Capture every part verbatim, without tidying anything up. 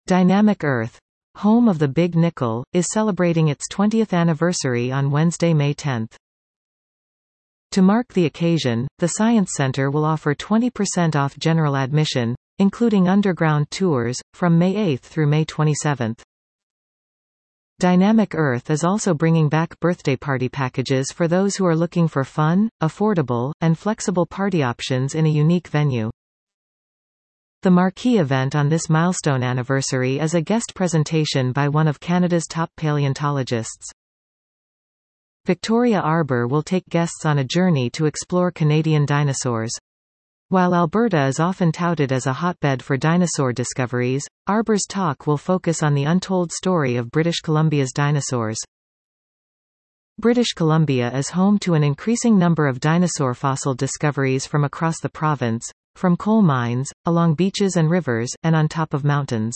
Dynamic Earth, home of the Big Nickel, is celebrating its twentieth anniversary on Wednesday, May tenth. To mark the occasion, the Science Center will offer twenty percent off general admission, including underground tours, from May eighth through May twenty-seventh. Dynamic Earth is also bringing back birthday party packages for those who are looking for fun, affordable, and flexible party options in a unique venue. The marquee event on this milestone anniversary is a guest presentation by one of Canada's top paleontologists. Victoria Arbour will take guests on a journey to explore Canadian dinosaurs. While Alberta is often touted as a hotbed for dinosaur discoveries, Arbour's talk will focus on the untold story of British Columbia's dinosaurs. British Columbia is home to an increasing number of dinosaur fossil discoveries from across the province, from coal mines, along beaches and rivers, and on top of mountains.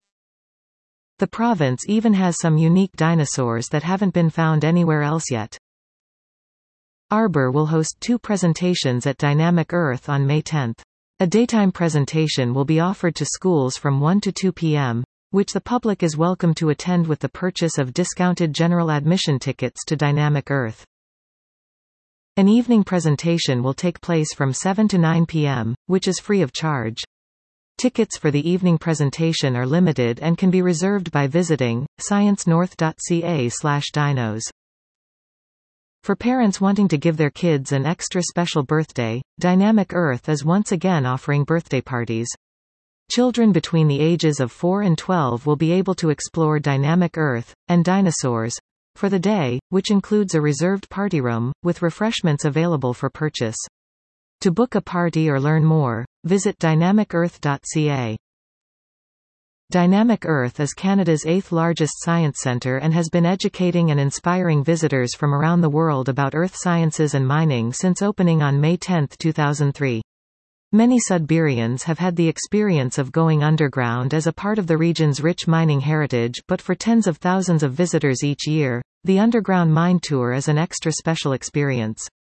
The province even has some unique dinosaurs that haven't been found anywhere else yet. Arbour will host two presentations at Dynamic Earth on May tenth. A daytime presentation will be offered to schools from one to two p m, which the public is welcome to attend with the purchase of discounted general admission tickets to Dynamic Earth. An evening presentation will take place from seven to nine p m, which is free of charge. Tickets for the evening presentation are limited and can be reserved by visiting science north dot c a slash dinos. For parents wanting to give their kids an extra special birthday, Dynamic Earth is once again offering birthday parties. Children between the ages of four and twelve will be able to explore Dynamic Earth and dinosaurs for the day, which includes a reserved party room, with refreshments available for purchase. To book a party or learn more, visit dynamic earth dot c a. Dynamic Earth is Canada's eighth largest science centre and has been educating and inspiring visitors from around the world about earth sciences and mining since opening on May tenth two thousand three. Many Sudburians have had the experience of going underground as a part of the region's rich mining heritage, but for tens of thousands of visitors each year, the Underground Mine Tour is an extra special experience.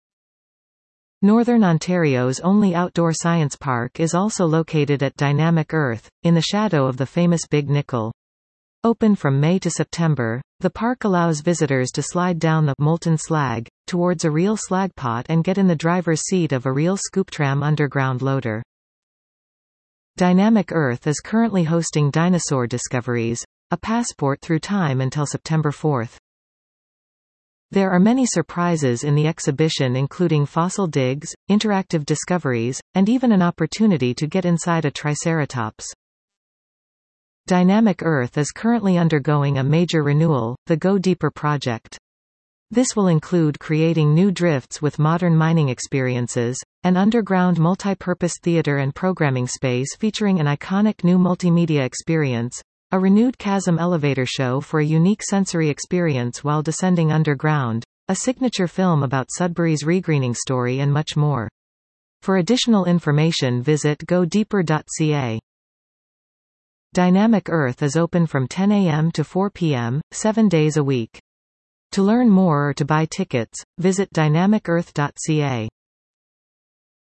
Northern Ontario's only outdoor science park is also located at Dynamic Earth, in the shadow of the famous Big Nickel. Open from May to September, the park allows visitors to slide down the molten slag towards a real slag pot and get in the driver's seat of a real Scooptram underground loader. Dynamic Earth is currently hosting Dinosaur Discoveries, a passport through time until September fourth. There are many surprises in the exhibition, including fossil digs, interactive discoveries, and even an opportunity to get inside a Triceratops. Dynamic Earth is currently undergoing a major renewal, the Go Deeper project. This will include creating new drifts with modern mining experiences, an underground multi-purpose theater and programming space featuring an iconic new multimedia experience, a renewed chasm elevator show for a unique sensory experience while descending underground, a signature film about Sudbury's regreening story, and much more. For additional information, visit go deeper dot c a. Dynamic Earth is open from ten a m to four p m, seven days a week. To learn more or to buy tickets, visit dynamic earth dot c a.